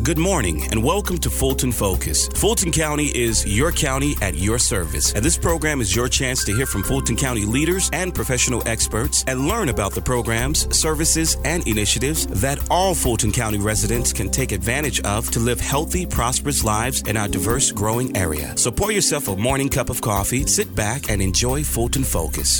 Good morning and welcome to Fulton Focus. Fulton County is your county at your service, and this program is your chance to hear from Fulton County leaders and professional experts and learn about the programs, services, and initiatives that all Fulton County residents can take advantage of to live healthy, prosperous lives in our diverse, growing area. So pour yourself a morning cup of coffee, sit back, and enjoy Fulton Focus.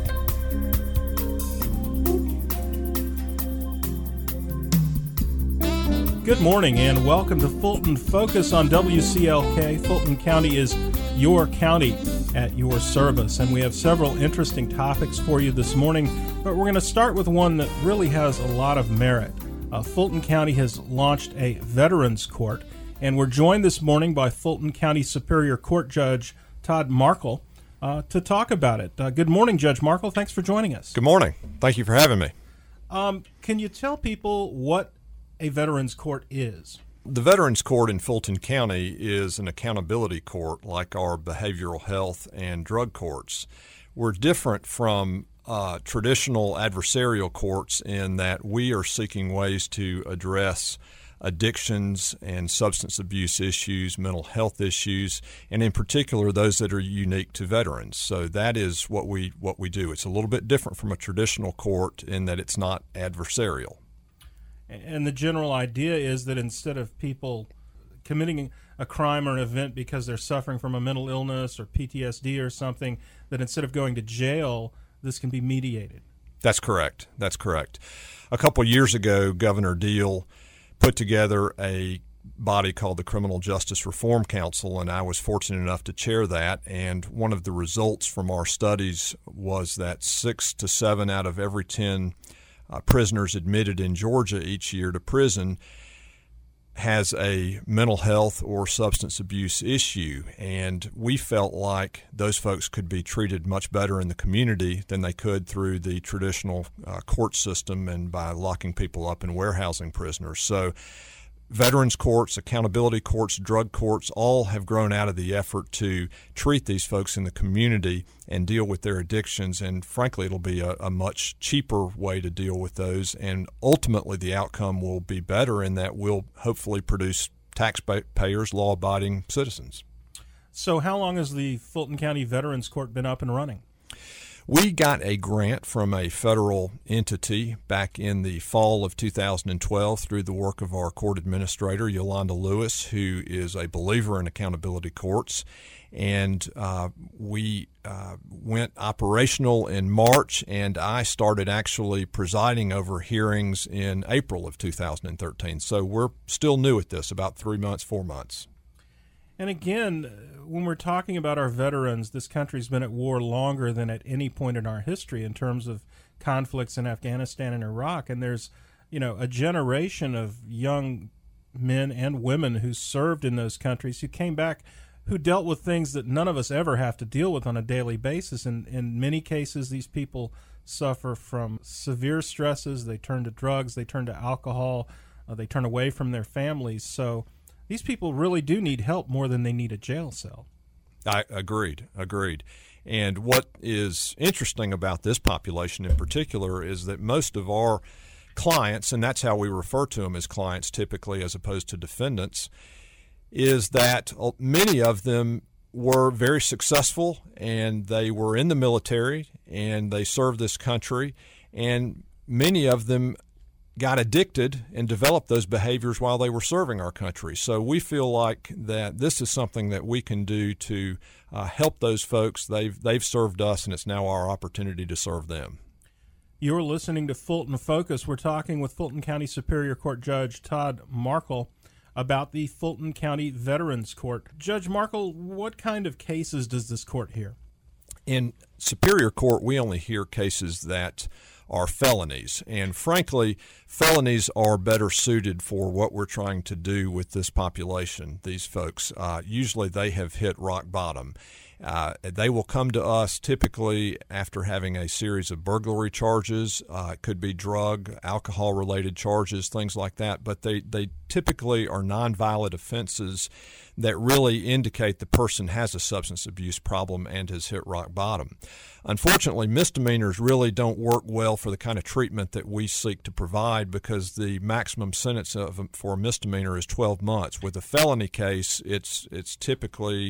Good morning and welcome to Fulton Focus on WCLK. Fulton County is your county at your service, and we have several interesting topics for you this morning, but we're going to start with one that really has a lot of merit. Fulton County has launched a Veterans Court, and we're joined this morning by Fulton County Superior Court Judge Todd Markle to talk about it. Good morning, Judge Markle. Thanks for joining us. Good morning. Thank you for having me. Can you tell people what a Veterans Court is? The Veterans Court in Fulton County is an accountability court like our behavioral health and drug courts. We're different from traditional adversarial courts in that we are seeking ways to address addictions and substance abuse issues, mental health issues, and in particular those that are unique to veterans. So that is what we do. It's a little bit different from a traditional court in that it's not adversarial. And the general idea is that instead of people committing a crime or an event because they're suffering from a mental illness or PTSD or something, that instead of going to jail, this can be mediated. That's correct. That's correct. A couple years ago, Governor Deal put together a body called the Criminal Justice Reform Council, and I was fortunate enough to chair that. And one of the results from our studies was that 6 to 7 out of every 10 prisoners admitted in Georgia each year to prison has a mental health or substance abuse issue, and we felt like those folks could be treated much better in the community than they could through the traditional court system and by locking people up and warehousing prisoners. So veterans courts, accountability courts, drug courts all have grown out of the effort to treat these folks in the community and deal with their addictions. And frankly, it'll be a much cheaper way to deal with those. And ultimately, the outcome will be better in that we'll hopefully produce taxpayers, law-abiding citizens. So how long has the Fulton County Veterans Court been up and running? We got a grant from a federal entity back in the fall of 2012 through the work of our court administrator, Yolanda Lewis, who is a believer in accountability courts. And we went operational in March, and I started actually presiding over hearings in April of 2013. So we're still new at this, about 3 months, 4 months. And again, when we're talking about our veterans, this country's been at war longer than at any point in our history in terms of conflicts in Afghanistan and Iraq. And there's, a generation of young men and women who served in those countries who came back who dealt with things that none of us ever have to deal with on a daily basis. And in many cases, these people suffer from severe stresses. They turn to drugs, they turn to alcohol, they turn away from their families. So these people really do need help more than they need a jail cell. I agreed. And what is interesting about this population in particular is that most of our clients, and that's how we refer to them as clients typically as opposed to defendants, is that many of them were very successful and they were in the military and they served this country, and many of them got addicted and developed those behaviors while they were serving our country. So we feel like that this is something that we can do to help those folks. They've served us, and it's now our opportunity to serve them. You're listening to Fulton Focus. We're talking with Fulton County Superior Court Judge Todd Markle about the Fulton County Veterans Court. Judge Markle, what kind of cases does this court hear? In Superior Court, we only hear cases that are felonies. And frankly, felonies are better suited for what we're trying to do with this population, these folks. Usually they have hit rock bottom. They will come to us typically after having a series of burglary charges. It could be drug, alcohol-related charges, things like that. But they typically are nonviolent offenses that really indicate the person has a substance abuse problem and has hit rock bottom. Unfortunately, misdemeanors really don't work well for the kind of treatment that we seek to provide because the maximum sentence for a misdemeanor is 12 months. With a felony case, it's typically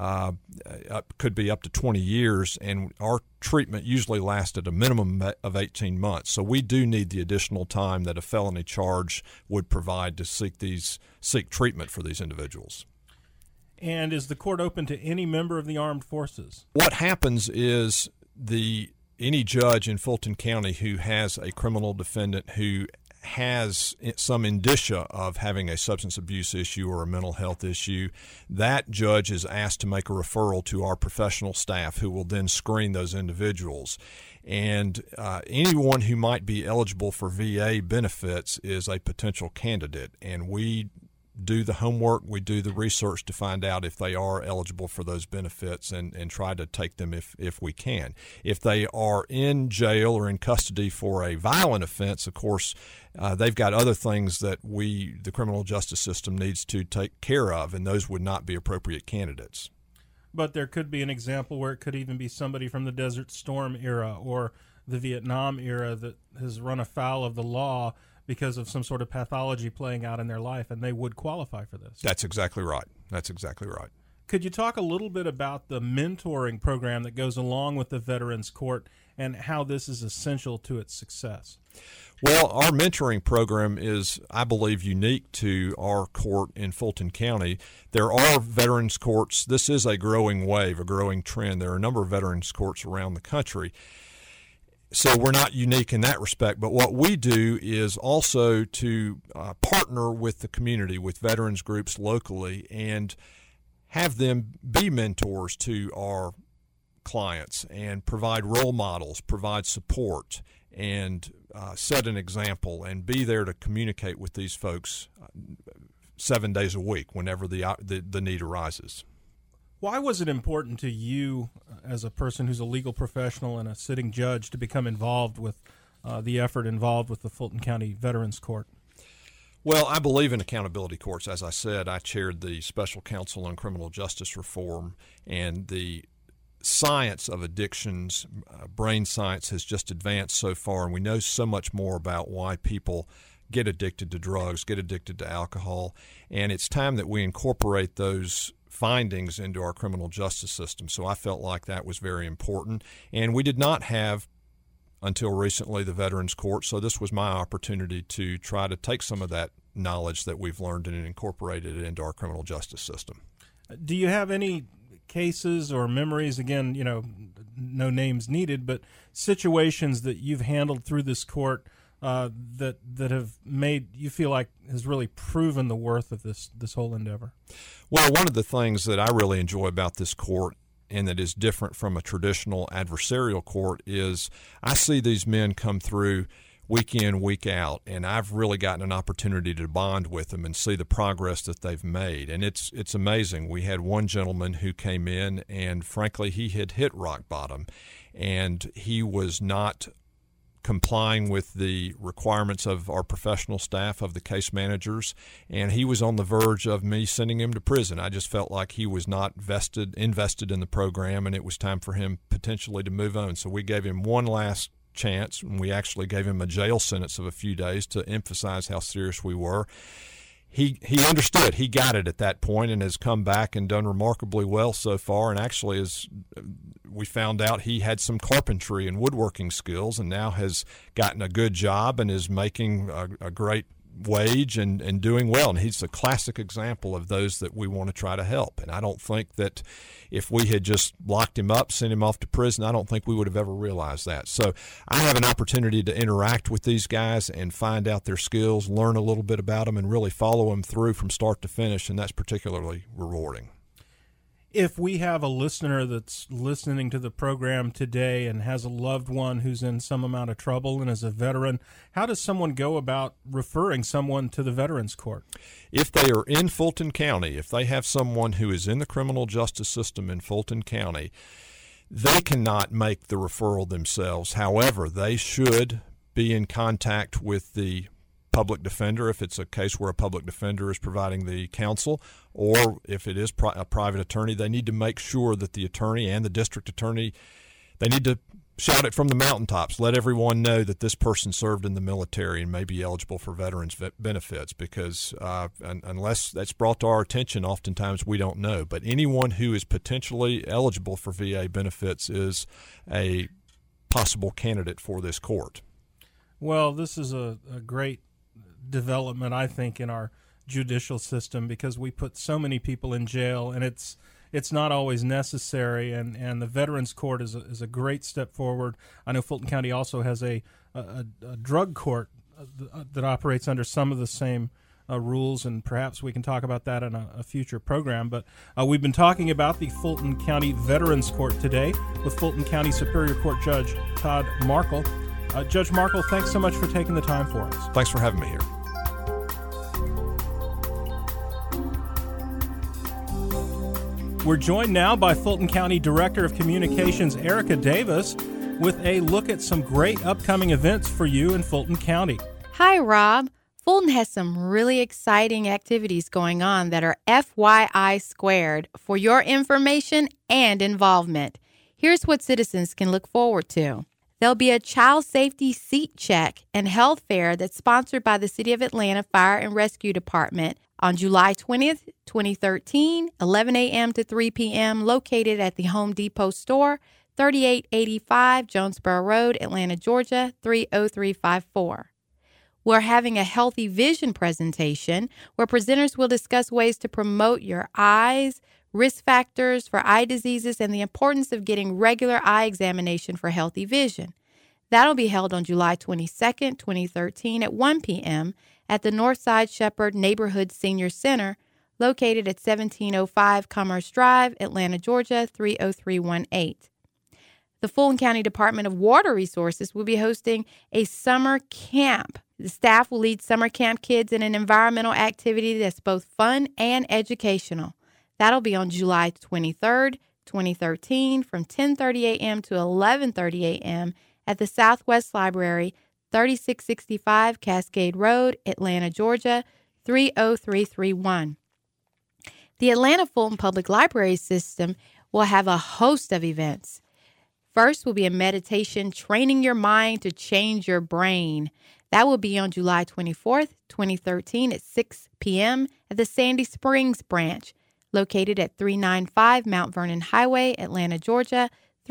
could be up to 20 years, and our treatment usually lasts at a minimum of 18 months. So we do need the additional time that a felony charge would provide to seek treatment for these individuals. And is the court open to any member of the armed forces? What happens is any judge in Fulton County who has a criminal defendant who has some indicia of having a substance abuse issue or a mental health issue, that judge is asked to make a referral to our professional staff who will then screen those individuals. And anyone who might be eligible for VA benefits is a potential candidate, and we do the homework, we do the research to find out if they are eligible for those benefits and try to take them if we can. If they are in jail or in custody for a violent offense, of course, they've got other things that the criminal justice system needs to take care of, and those would not be appropriate candidates. But there could be an example where it could even be somebody from the Desert Storm era or the Vietnam era that has run afoul of the law because of some sort of pathology playing out in their life, and they would qualify for this. That's exactly right. That's exactly right. Could you talk a little bit about the mentoring program that goes along with the Veterans Court and how this is essential to its success? Well, our mentoring program is, I believe, unique to our court in Fulton County. There are veterans courts. This is a growing wave, a growing trend. There are a number of veterans courts around the country. So we're not unique in that respect, but what we do is also to partner with the community, with veterans groups locally, and have them be mentors to our clients and provide role models, provide support, and set an example and be there to communicate with these folks 7 days a week whenever the need arises. Why was it important to you as a person who's a legal professional and a sitting judge to become involved with the effort involved with the Fulton County Veterans Court? Well, I believe in accountability courts. As I said, I chaired the Special Counsel on Criminal Justice Reform, and the science of addictions, brain science, has just advanced so far, and we know so much more about why people get addicted to drugs, get addicted to alcohol, and it's time that we incorporate those findings into our criminal justice system. So I felt like that was very important. And we did not have, until recently, the Veterans Court, so this was my opportunity to try to take some of that knowledge that we've learned and incorporate it into our criminal justice system. Do you have any cases or memories, again, no names needed, but situations that you've handled through this court that have made you feel like has really proven the worth of this whole endeavor? Well, one of the things that I really enjoy about this court and that is different from a traditional adversarial court is I see these men come through week in, week out, and I've really gotten an opportunity to bond with them and see the progress that they've made. And it's amazing. We had one gentleman who came in, and frankly, he had hit rock bottom, and he was not complying with the requirements of our professional staff, of the case managers, and he was on the verge of me sending him to prison. I just felt like he was not invested in the program, and it was time for him potentially to move on. So we gave him one last chance, and we actually gave him a jail sentence of a few days to emphasize how serious we were. He understood. He got it at that point and has come back and done remarkably well so far, and actually we found out he had some carpentry and woodworking skills and now has gotten a good job and is making a great wage and doing well. And he's a classic example of those that we want to try to help. And I don't think that if we had just locked him up, sent him off to prison, I don't think we would have ever realized that. So I have an opportunity to interact with these guys and find out their skills, learn a little bit about them, and really follow them through from start to finish, and that's particularly rewarding. If we have a listener that's listening to the program today and has a loved one who's in some amount of trouble and is a veteran, how does someone go about referring someone to the Veterans Court? If they are in Fulton County, if they have someone who is in the criminal justice system in Fulton County, they cannot make the referral themselves. However, they should be in contact with the public defender if it's a case where a public defender is providing the counsel, or if it is a private attorney, they need to make sure that the attorney and the district attorney, they need to shout it from the mountaintops. Let everyone know that this person served in the military and may be eligible for veterans benefits, because unless that's brought to our attention, oftentimes we don't know. But anyone who is potentially eligible for VA benefits is a possible candidate for this court. Well, this is a great development, I think, in our judicial system, because we put so many people in jail, and it's not always necessary, and the Veterans Court is a great step forward. I know Fulton County also has a drug court that operates under some of the same rules, and perhaps we can talk about that in a future program. But we've been talking about the Fulton County Veterans Court today with Fulton County Superior Court Judge Todd Markle. Judge Markle, thanks so much for taking the time for us. Thanks for having me here. We're joined now by Fulton County Director of Communications, Erica Davis, with a look at some great upcoming events for you in Fulton County. Hi, Rob. Fulton has some really exciting activities going on that are FYI squared for your information and involvement. Here's what citizens can look forward to. There'll be a child safety seat check and health fair that's sponsored by the City of Atlanta Fire and Rescue Department on July 20th, 2013, 11 a.m. to 3 p.m., located at the Home Depot store, 3885 Jonesboro Road, Atlanta, Georgia, 30354. We're having a healthy vision presentation where presenters will discuss ways to promote your eyes, risk factors for eye diseases, and the importance of getting regular eye examination for healthy vision. That'll be held on July 22nd, 2013 at 1 p.m. at the Northside Shepherd Neighborhood Senior Center, located at 1705 Commerce Drive, Atlanta, Georgia, 30318. The Fulton County Department of Water Resources will be hosting a summer camp. The staff will lead summer camp kids in an environmental activity that's both fun and educational. That'll be on July 23rd, 2013 from 10:30 a.m. to 11:30 a.m. at the Southwest Library, 3665 Cascade Road, Atlanta, Georgia, 30331. The Atlanta Fulton Public Library System will have a host of events. First will be a meditation training your mind to change your brain. That will be on July 24th, 2013 at 6 p.m. at the Sandy Springs branch, located at 395 Mount Vernon Highway, Atlanta, Georgia,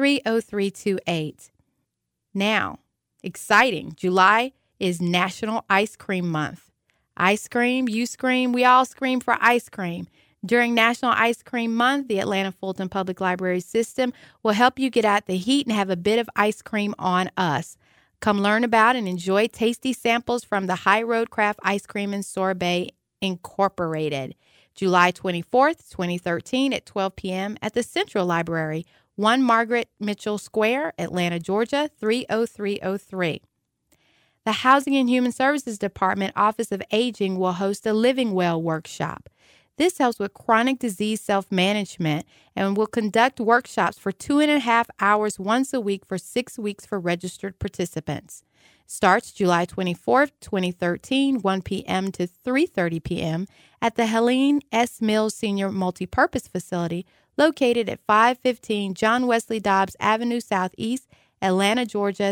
30328. Now, exciting, July is National Ice Cream Month. Ice cream, you scream, we all scream for ice cream. During National Ice Cream Month, the Atlanta Fulton Public Library System will help you get out the heat and have a bit of ice cream on us. Come learn about and enjoy tasty samples from the High Road Craft Ice Cream and Sorbet Incorporated. July 24th, 2013 at 12 p.m. at the Central Library, 1 Margaret Mitchell Square, Atlanta, Georgia, 30303. The Housing and Human Services Department Office of Aging will host a Living Well workshop. This helps with chronic disease self-management and will conduct workshops for 2.5 hours once a week for 6 weeks for registered participants. Starts July 24th, 2013, 1 p.m. to 3:30 p.m. at the Helene S. Mills Senior Multipurpose Facility, located at 515 John Wesley Dobbs Avenue Southeast, Atlanta, Georgia,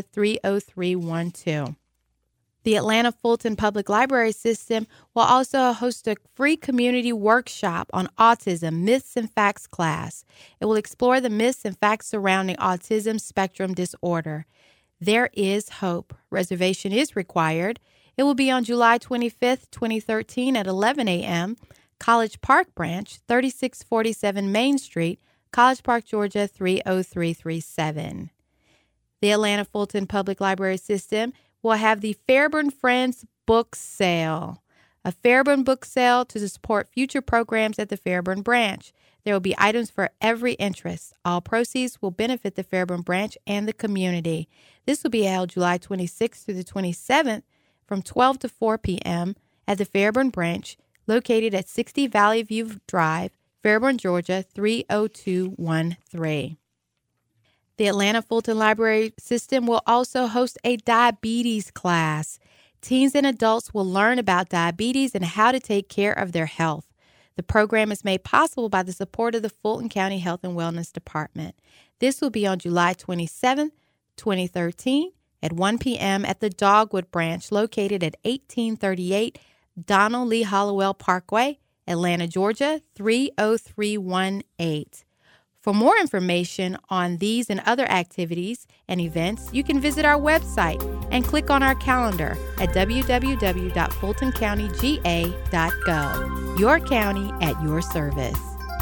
30312. The Atlanta Fulton Public Library System will also host a free community workshop on autism, myths and facts class. It will explore the myths and facts surrounding autism spectrum disorder. There is hope. Reservation is required. It will be on July 25th, 2013 at 11 a.m., College Park Branch, 3647 Main Street, College Park, Georgia, 30337. The Atlanta Fulton Public Library System will have the Fairburn Friends Book Sale, a Fairburn book sale to support future programs at the Fairburn branch. There will be items for every interest. All proceeds will benefit the Fairburn branch and the community. This will be held July 26th through the 27th from 12 to 4 p.m. at the Fairburn branch, located at 60 Valley View Drive, Fairburn, Georgia, 30213. The Atlanta Fulton Library System will also host a diabetes class. Teens and adults will learn about diabetes and how to take care of their health. The program is made possible by the support of the Fulton County Health and Wellness Department. This will be on July 27, 2013 at 1 p.m. at the Dogwood Branch located at 1838 Donald Lee Hollowell Parkway, Atlanta, Georgia, 30318. For more information on these and other activities and events, you can visit our website and click on our calendar at www.fultoncountyga.gov. Your county at your service.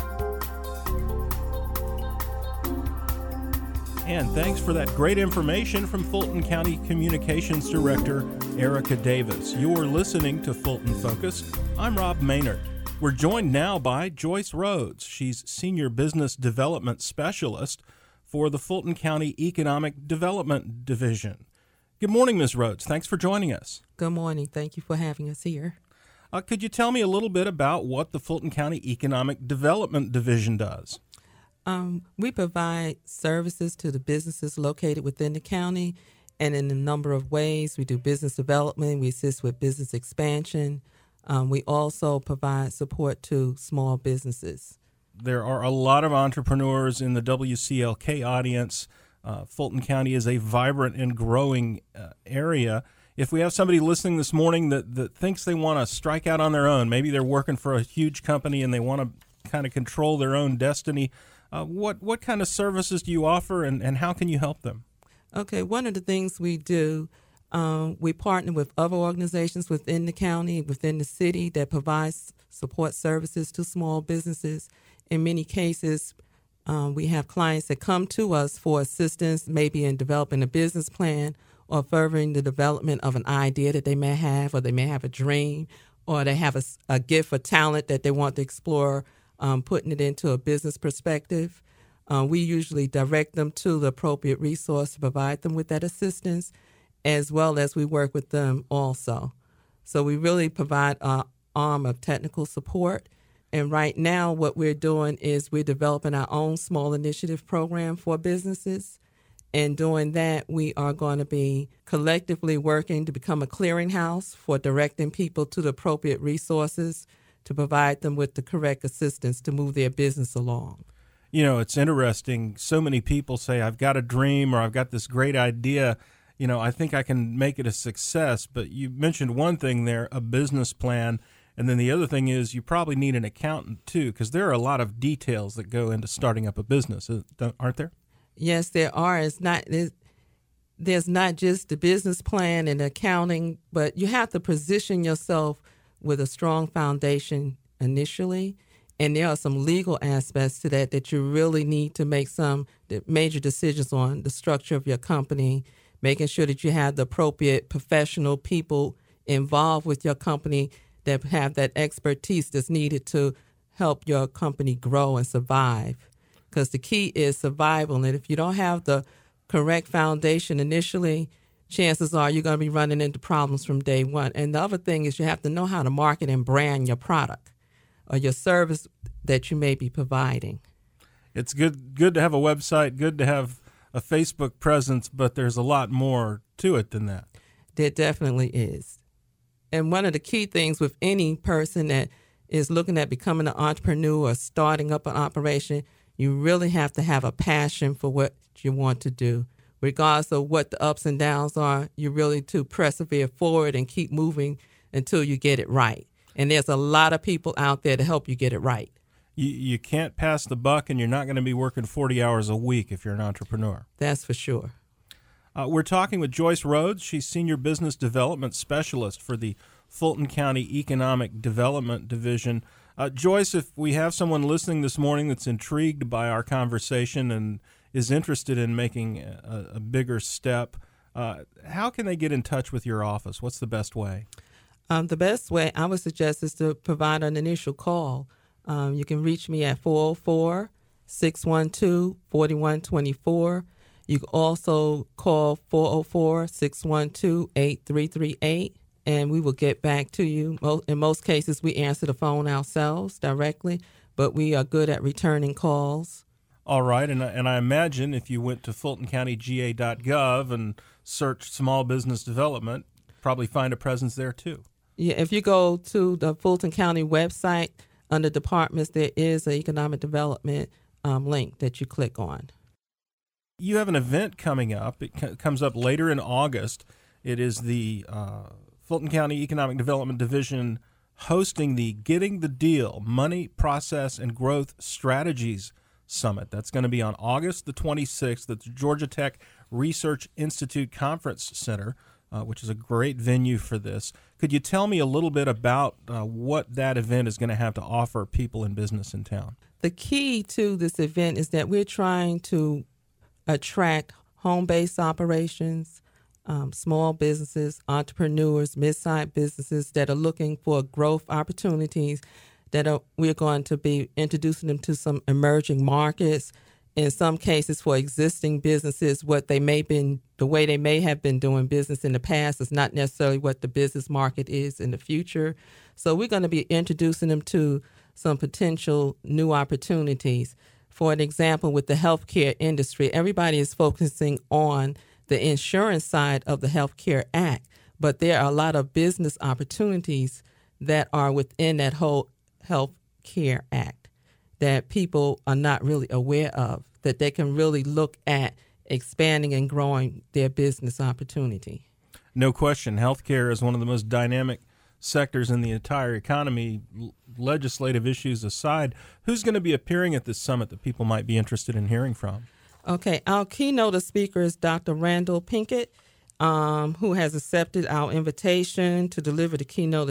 And thanks for that great information from Fulton County Communications Director Erica Davis. You're listening to Fulton Focus. I'm Rob Maynard. We're joined now by Joyce Rhodes. She's Senior Business Development Specialist for the Fulton County Economic Development Division. Good morning, Ms. Rhodes. Thanks for joining us. Good morning. Thank you for having us here. Could you tell me a little bit about what the Fulton County Economic Development Division does? We provide services to the businesses located within the county, and in a number of ways. We do business development. We assist with business expansion. We also provide support to small businesses. There are a lot of entrepreneurs in the WCLK audience. Fulton County is a vibrant and growing area. If we have somebody listening this morning that thinks they want to strike out on their own, maybe they're working for a huge company and they want to kind of control their own destiny, what kind of services do you offer and how can you help them? Okay, one of the things we do, we partner with other organizations within the county, within the city that provides support services to small businesses. In many cases, we have clients that come to us for assistance, maybe in developing a business plan or furthering the development of an idea that they may have, or they may have a dream, or they have a gift or talent that they want to explore, putting it into a business perspective. We usually direct them to the appropriate resource to provide them with that assistance, as well as we work with them also. So we really provide an arm of technical support. And right now what we're doing is we're developing our own small initiative program for businesses. And doing that, we are going to be collectively working to become a clearinghouse for directing people to the appropriate resources to provide them with the correct assistance to move their business along. You know, it's interesting. So many people say, I've got a dream or I've got this great idea. You know, I think I can make it a success. But you mentioned one thing there, a business plan. And then the other thing is you probably need an accountant, too, because there are a lot of details that go into starting up a business, aren't there? Yes, there are. There's not just the business plan and accounting, but you have to position yourself with a strong foundation initially. And there are some legal aspects to that you really need to make some major decisions on: the structure of your company, making sure that you have the appropriate professional people involved with your company that have that expertise that's needed to help your company grow and survive. Because the key is survival. And if you don't have the correct foundation initially, chances are you're going to be running into problems from day one. And the other thing is you have to know how to market and brand your product or your service that you may be providing. It's good to have a website, good to have a Facebook presence, but there's a lot more to it than that. There definitely is. And one of the key things with any person that is looking at becoming an entrepreneur or starting up an operation, you really have to have a passion for what you want to do. Regardless of what the ups and downs are, you really to persevere forward and keep moving until you get it right. And there's a lot of people out there to help you get it right. You can't pass the buck, and you're not going to be working 40 hours a week if you're an entrepreneur. That's for sure. We're talking with Joyce Rhodes. She's Senior Business Development Specialist for the Fulton County Economic Development Division. Joyce, if we have someone listening this morning that's intrigued by our conversation and is interested in making a bigger step, how can they get in touch with your office? What's the best way? The best way I would suggest is to provide an initial call. You can reach me at 404-612-4124. You can also call 404-612-8338, and we will get back to you. In most cases, we answer the phone ourselves directly, but we are good at returning calls. All right, and I imagine if you went to FultonCountyGA.gov and searched small business development, probably find a presence there too. Yeah, if you go to the Fulton County website, under departments, there is an economic development link that you click on. You have an event coming up. It comes up later in August. It is the Fulton County Economic Development Division hosting the Getting the Deal Money, Process, and Growth Strategies Summit. That's going to be on August the 26th at the Georgia Tech Research Institute Conference Center, which is a great venue for this. Could you tell me a little bit about what that event is going to have to offer people in business in town? The key to this event is that we're trying to attract home-based operations, small businesses, entrepreneurs, mid-sized businesses that are looking for growth opportunities, we're going to be introducing them to some emerging markets. In some cases, for existing businesses, the way they may have been doing business in the past is not necessarily what the business market is in the future. So we're going to be introducing them to some potential new opportunities. For an example, with the healthcare industry, everybody is focusing on the insurance side of the Healthcare Act, but there are a lot of business opportunities that are within that whole Healthcare Act that people are not really aware of, that they can really look at expanding and growing their business opportunity. No question. Healthcare is one of the most dynamic sectors in the entire economy, legislative issues aside. Who's going to be appearing at this summit that people might be interested in hearing from? Okay, our keynote speaker is Dr. Randall Pinkett, who has accepted our invitation to deliver the keynote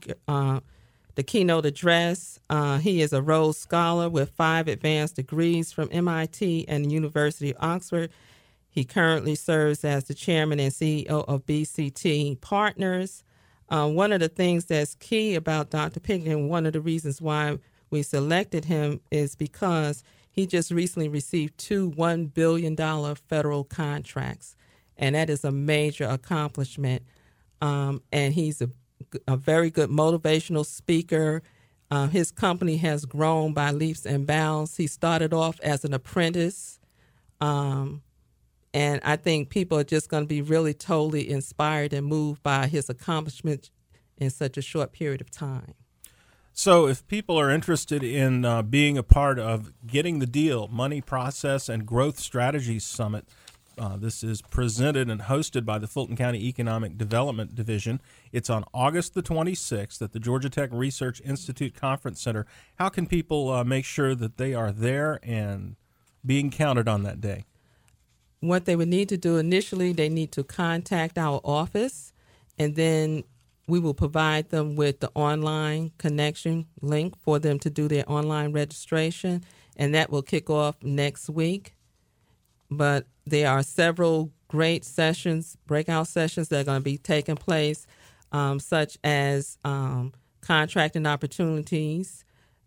address. He is a Rhodes Scholar with 5 advanced degrees from MIT and the University of Oxford. He currently serves as the chairman and CEO of BCT Partners. One of the things that's key about Dr. Pinkett, and one of the reasons why we selected him, is because he just recently received 2 $1 billion federal contracts, and that is a major accomplishment. And he's a very good motivational speaker. His company has grown by leaps and bounds. He started off as an apprentice, and I think people are just going to be really totally inspired and moved by his accomplishments in such a short period of time. So if people are interested in being a part of Getting the Deal Money, Process, and Growth Strategies Summit, this is presented and hosted by the Fulton County Economic Development Division. It's on August the 26th at the Georgia Tech Research Institute Conference Center. How can people make sure that they are there and being counted on that day? What they would need to do initially, they need to contact our office, and then we will provide them with the online connection link for them to do their online registration, and that will kick off next week. But there are several great sessions, breakout sessions that are going to be taking place, such as contracting opportunities.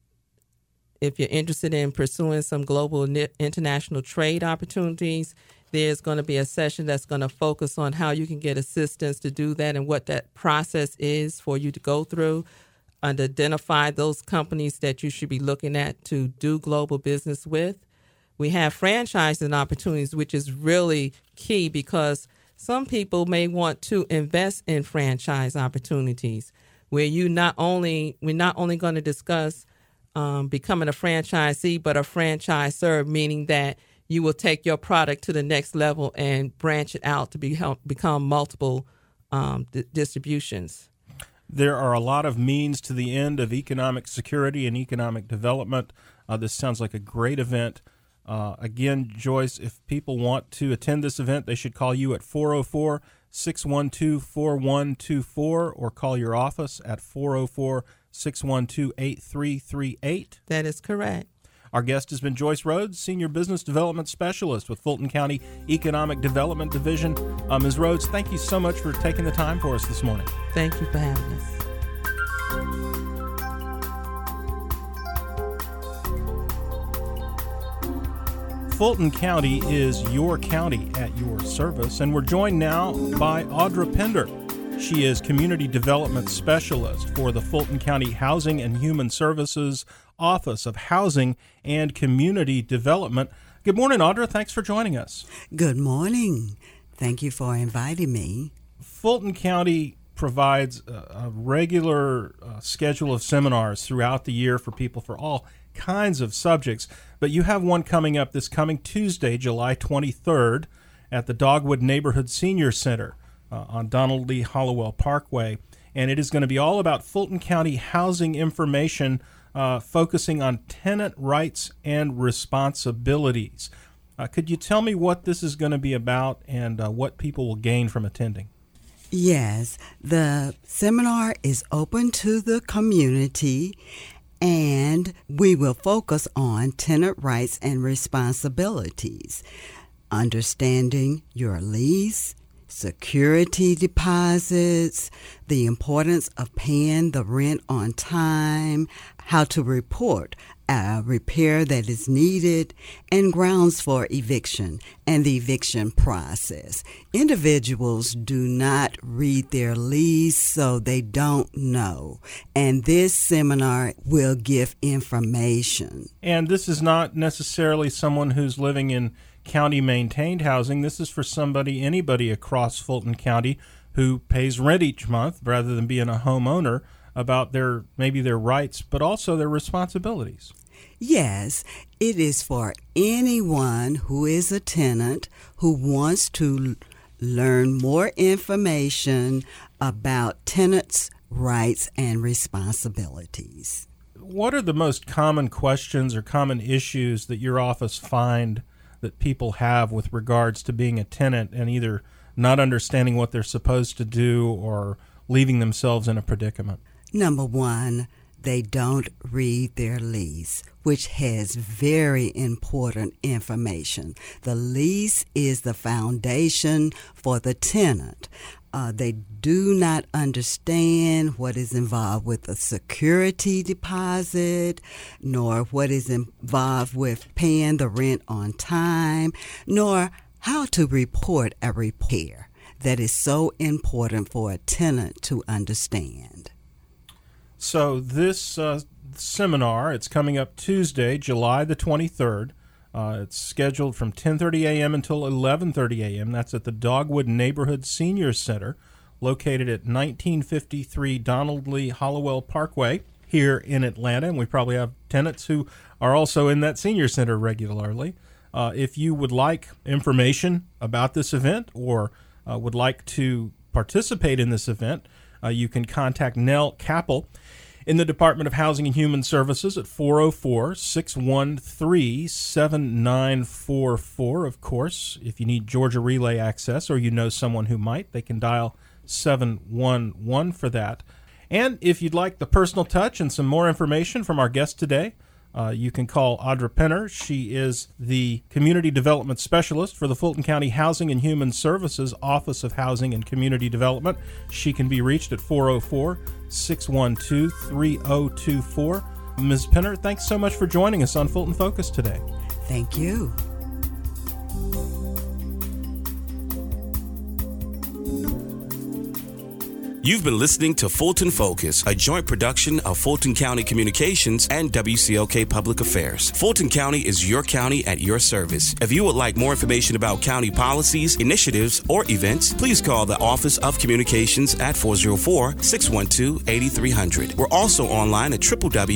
If you're interested in pursuing some global international trade opportunities, there's going to be a session that's going to focus on how you can get assistance to do that and what that process is for you to go through and identify those companies that you should be looking at to do global business with. We have franchising opportunities, which is really key because some people may want to invest in franchise opportunities where we're not only going to discuss becoming a franchisee, but a franchisor, meaning that you will take your product to the next level and branch it out to become multiple distributions. There are a lot of means to the end of economic security and economic development. This sounds like a great event. Again, Joyce, if people want to attend this event, they should call you at 404-612-4124 or call your office at 404-612-8338. That is correct. Our guest has been Joyce Rhodes, Senior Business Development Specialist with Fulton County Economic Development Division. Ms. Rhodes, thank you so much for taking the time for us this morning. Thank you for having us. Fulton County is your county at your service, and we're joined now by Audra Pender. She is Community Development Specialist for the Fulton County Housing and Human Services Office of Housing and Community Development. Good morning, Audra. Thanks for joining us. Good morning. Thank you for inviting me. Fulton County provides a regular schedule of seminars throughout the year for people for all kinds of subjects, but you have one coming up this coming Tuesday, July 23rd, at the Dogwood Neighborhood Senior Center on Donald Lee Hollowell Parkway, and it is going to be all about Fulton County housing information, focusing on tenant rights and responsibilities. Could you tell me what this is going to be about and what people will gain from attending? Yes, the seminar is open to the community, and we will focus on tenant rights and responsibilities, understanding your lease, security deposits, the importance of paying the rent on time, how to report a repair that is needed, and grounds for eviction and the eviction process. Individuals do not read their lease, so they don't know. And this seminar will give information. And this is not necessarily someone who's living in county-maintained housing. This is for anybody across Fulton County who pays rent each month rather than being a homeowner, about their rights, but also their responsibilities. Yes, it is for anyone who is a tenant who wants to learn more information about tenants' rights and responsibilities. What are the most common questions or common issues that your office find that people have with regards to being a tenant and either not understanding what they're supposed to do or leaving themselves in a predicament? Number one, they don't read their lease, which has very important information. The lease is the foundation for the tenant. They do not understand what is involved with a security deposit, nor what is involved with paying the rent on time, nor how to report a repair that is so important for a tenant to understand. So this seminar, it's coming up Tuesday, July the 23rd. It's scheduled from 10:30 a.m. until 11:30 a.m. That's at the Dogwood Neighborhood Senior Center, located at 1953 Donald Lee Hollowell Parkway here in Atlanta. And we probably have tenants who are also in that senior center regularly. If you would like information about this event or would like to participate in this event, you can contact Nell Capel in the Department of Housing and Human Services at 404-613-7944. Of course, if you need Georgia Relay access or you know someone who might, they can dial 711 for that. And if you'd like the personal touch and some more information from our guest today, you can call Audra Penner. She is the Community Development Specialist for the Fulton County Housing and Human Services Office of Housing and Community Development. She can be reached at 404-612-3024. Ms. Penner, thanks so much for joining us on Fulton Focus today. Thank you. You've been listening to Fulton Focus, a joint production of Fulton County Communications and WCLK Public Affairs. Fulton County is your county at your service. If you would like more information about county policies, initiatives, or events, please call the Office of Communications at 404-612-8300. We're also online at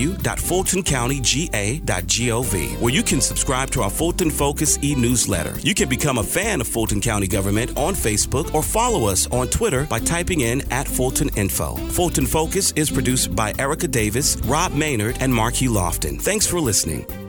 www.fultoncountyga.gov, where you can subscribe to our Fulton Focus e-newsletter. You can become a fan of Fulton County government on Facebook or follow us on Twitter by typing in at Fulton Info. Fulton Focus is produced by Erica Davis, Rob Maynard, and Mark Hugh Lofton. Thanks for listening.